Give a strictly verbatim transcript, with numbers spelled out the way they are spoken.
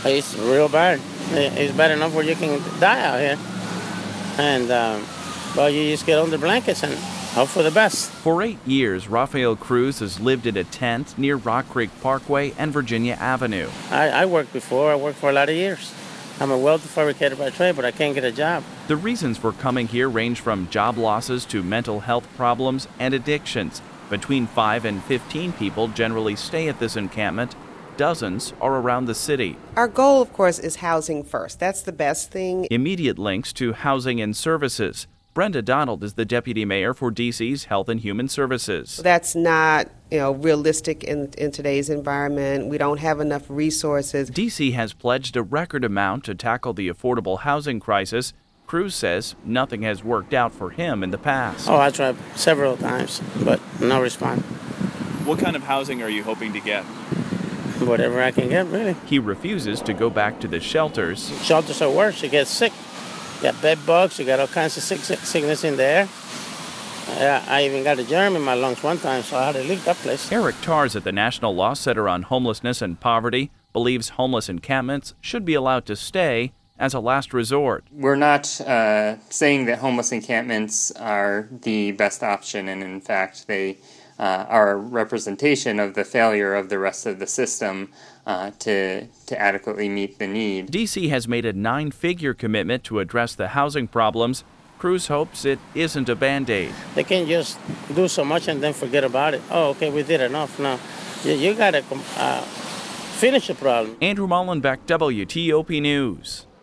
It's real bad. It's bad enough where you can die out here. And, um, well, you just get under blankets and hope for the best. For eight years, Rafael Cruz has lived in a tent near Rock Creek Parkway and Virginia Avenue. I, I worked before. I worked for a lot of years. I'm a welder fabricator by trade, but I can't get a job. The reasons for coming here range from job losses to mental health problems and addictions. Between five and fifteen people generally stay at this encampment. Dozens are around the city. Our goal, of course, is housing first. That's the best thing. Immediate links to housing and services. Brenda Donald is the deputy mayor for D C's Health and Human Services. That's not, you know, realistic in, in today's environment. We don't have enough resources. D C has pledged a record amount to tackle the affordable housing crisis. Cruz says nothing has worked out for him in the past. Oh, I tried several times, but no response. What kind of housing are you hoping to get? Whatever I can get, really. He refuses to go back to the shelters. Shelters are worse. You get sick. You got bed bugs. You got all kinds of sick, sick, sickness in there. Yeah, I even got a germ in my lungs one time, so I had to leave that place. Eric Tars at the National Law Center on Homelessness and Poverty believes homeless encampments should be allowed to stay as a last resort. We're not uh, saying that homeless encampments are the best option, and in fact, they uh, are a representation of the failure of the rest of the system uh, to, to adequately meet the need. D C has made a nine-figure commitment to address the housing problems. Cruz hopes it isn't a Band-Aid. They can't just do so much and then forget about it. Oh, okay, we did enough. No, you, you got to uh, finish the problem. Andrew Mullenbeck, W T O P News.